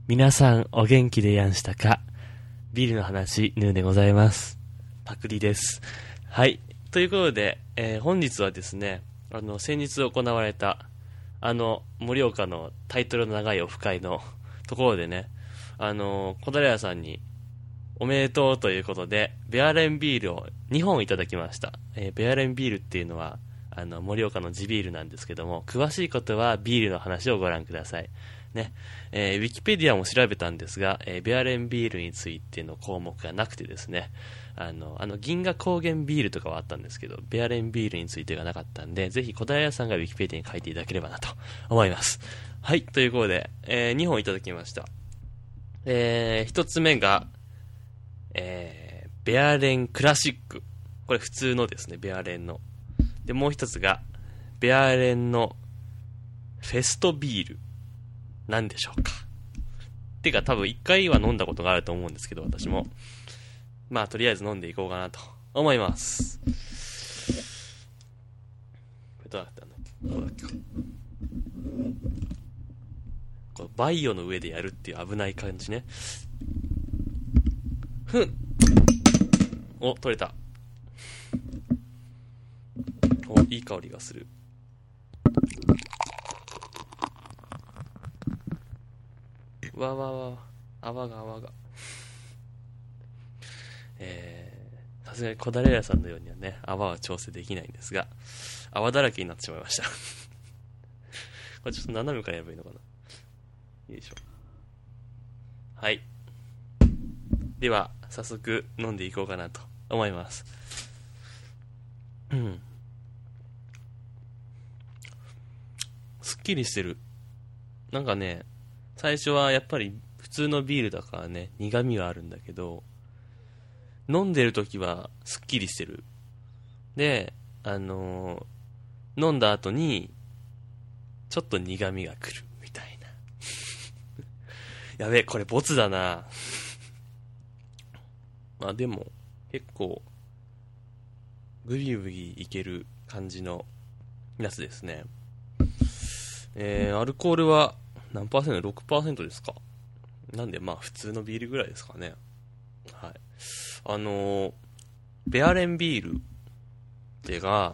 皆さんお元気でやんしたか。ビールの話、ヌーでございます。パクリです。はい。ということで、本日はですね、先日行われた、盛岡のタイトルの長いオフ会のところでね、小平屋さんにおめでとうということで、ベアレンビールを2本いただきました。ベアレンビールっていうのは、盛岡の地ビールなんですけども、詳しいことはビールの話をご覧ください。ね。ウィキペディアも調べたんですが、ベアレンビールについての項目がなくてですね、銀河高原ビールとかはあったんですけど、ベアレンビールについてがなかったんで、ぜひ小平屋さんがウィキペディアに書いていただければなと思います。はい、ということで、2本いただきました。1つ目が、ベアレンクラシック。これ普通のですね、ベアレンの。で、もう一つが、ベアレンのフェストビール。なんでしょうか。てか多分一回は飲んだことがあると思うんですけど、私も。まあ、とりあえず飲んでいこうかなと思います。これどうだったんだっけ？どうだっけか。このバイオの上でやるっていう危ない感じね。お、取れた。お、いい香りがする。わわわ、泡が。さすがに小平屋さんのようにはね、泡は調整できないんですが、泡だらけになってしまいました。これちょっと斜めからやればいいのかな。よいしょ。はい。では、早速飲んでいこうかなと思います。すっきりしてる。なんかね、最初はやっぱり普通のビールだからね、苦味はあるんだけど、飲んでる時はすっきりしてる。で、飲んだ後に、ちょっと苦味が来るみたいな。やべえ、これボツだな。まあでも、結構、グビグビいける感じのやつですね。アルコールは何パーセント？ 6% ですか。なんでまあ普通のビールぐらいですかね。はい。ベアレンビールってが、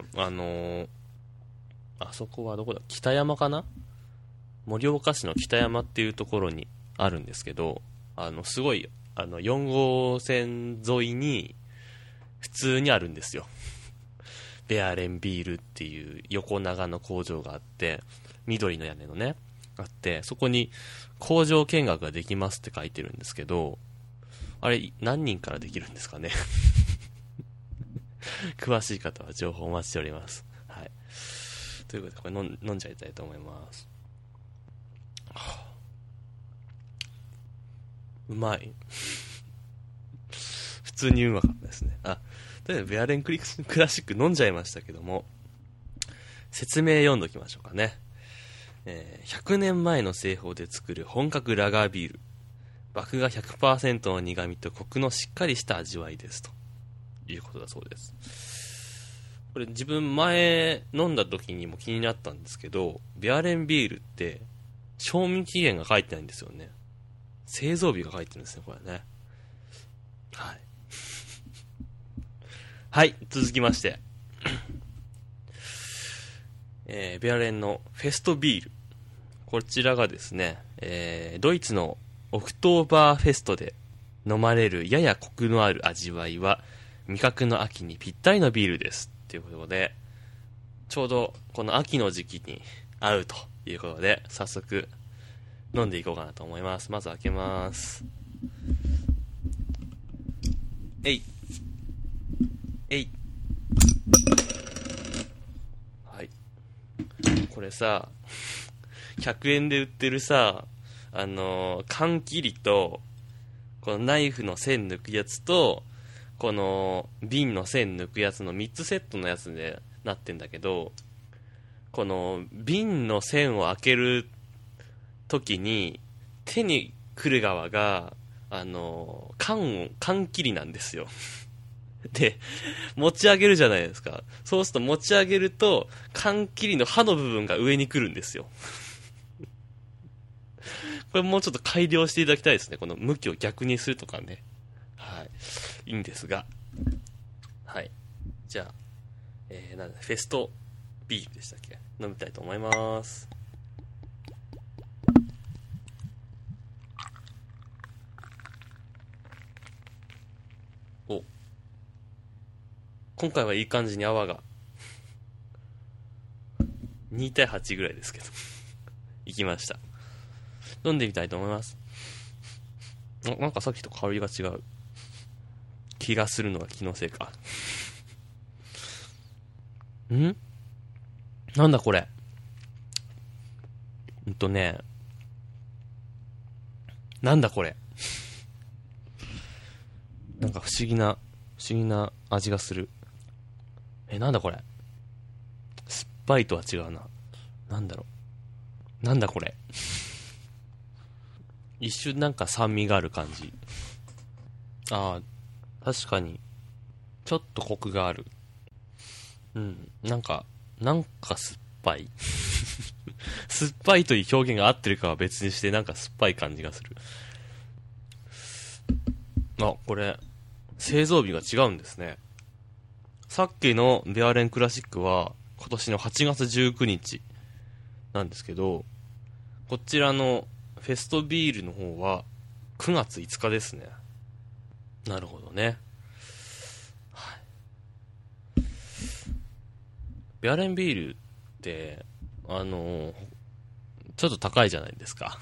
あそこはどこだ？北山かな？盛岡市の北山っていうところにあるんですけど、すごい、4号線沿いに普通にあるんですよ。ベアレンビールっていう横長の工場があって、緑の屋根のね、あって、そこに工場見学ができますって書いてるんですけど、あれ、何人からできるんですかね。詳しい方は情報お待ちしております。はい。ということで、これ飲んじゃいたいと思います。うまい。普通にうまかったですね。とりあえずベアレンクラシック飲んじゃいましたけども、説明読んどきましょうかね。100年前の製法で作る本格ラガービール。麦芽 100% の苦味とコクのしっかりした味わいですということだそうです。これ自分前飲んだ時にも気になったんですけど、ベアレンビールって賞味期限が書いてないんですよね。製造日が書いてるんですね、これね。はい。はい、続きまして。ベアレンのフェストビール。こちらがですね、ドイツのオクトーバーフェストで飲まれるややコクのある味わいは味覚の秋にぴったりのビールですということで、ちょうどこの秋の時期に合うということで、早速飲んでいこうかなと思います。まず開けます。えいはい。これさ、100円で売ってるさ、缶切りと、このナイフの線抜くやつと、この瓶の線抜くやつの3つセットのやつでなってんだけど、この瓶の線を開けるときに、手に来る側が、缶切りなんですよ。で、持ち上げるじゃないですか。そうすると持ち上げると、缶切りの刃の部分が上に来るんですよ。 これもうちょっと改良していただきたいですね。この向きを逆にするとかね。はい。いいんですが。はい。じゃあ、フェストビールでしたっけ？飲みたいと思います。お。今回はいい感じに泡が。2対8ぐらいですけど。いきました。飲んでみたいと思います。なんかさっきと香りが違う気がするのが気のせいか。なんだこれ。なんだこれ。なんか不思議な味がする。なんだこれ。酸っぱいとは違うな。なんだろう。なんだこれ。一瞬なんか酸味がある感じ。ああ、確かに。ちょっとコクがある。なんか酸っぱい。酸っぱいという表現が合ってるかは別にして、なんか酸っぱい感じがする。これ、製造日が違うんですね。さっきのベアレンクラシックは、今年の8月19日なんですけど、こちらのフェストビールの方は、9月5日ですね。なるほどね。はい。ベアレンビールって、ちょっと高いじゃないですか。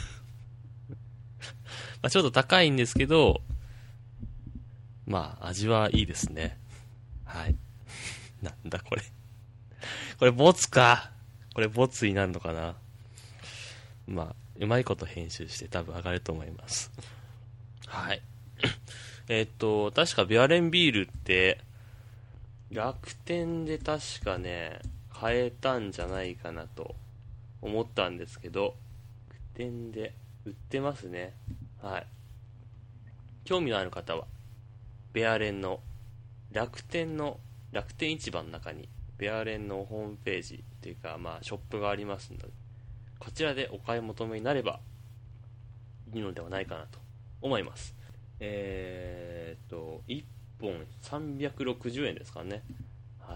まあちょっと高いんですけど、まあ味はいいですね。はい。なんだこれ。これボツか。これボツになるのかな。まあ、うまいこと編集して多分上がると思います。はい。確かベアレンビールって、楽天で確かね、買えたんじゃないかなと思ったんですけど、楽天で売ってますね。はい。興味のある方は、ベアレンの楽天市場の中にベアレンのホームページっていうか、まあショップがありますので、こちらでお買い求めになればいいのではないかなと思います。1本360円ですかね。はい。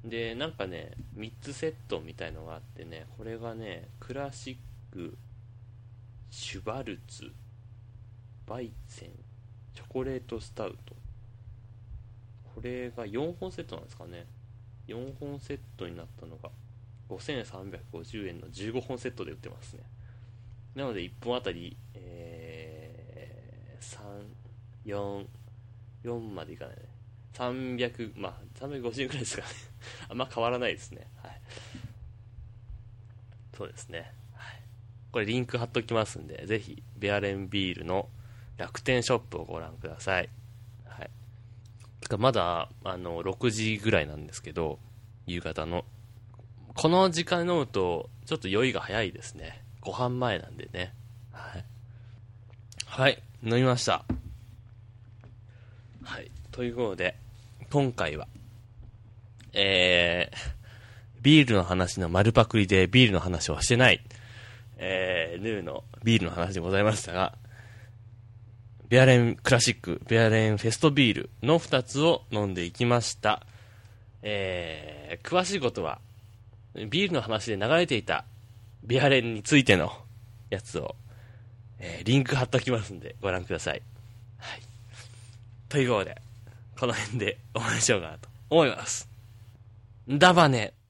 で、なんかね、3つセットみたいのがあってね、これがね、クラシック、シュバルツ、バイセン、チョコレートスタウト。これが4本セットなんですかね。4本セットになったのが5350円の15本セットで売ってますね。なので1本あたり、4までいかないね。300、まあ350円くらいですかね。あんま変わらないですね。はい。そうですね。はい。これリンク貼っときますんで、ぜひ、ベアレンビールの楽天ショップをご覧ください。はい。まだ、6時ぐらいなんですけど、夕方の。この時間飲むと、ちょっと酔いが早いですね。ご飯前なんでね。はい。はい。飲みました。はい。ということで、今回は、ビールの話の丸パクリでビールの話をしてない、ヌーのビールの話でございましたが、ベアレンクラシック、ベアレンフェストビールの2つを飲んでいきました。詳しいことは、ビールの話で流れていたベアレンについてのやつを、リンク貼っときますんでご覧ください。はい。ということで、この辺でお話ししようかなと思います。だばね。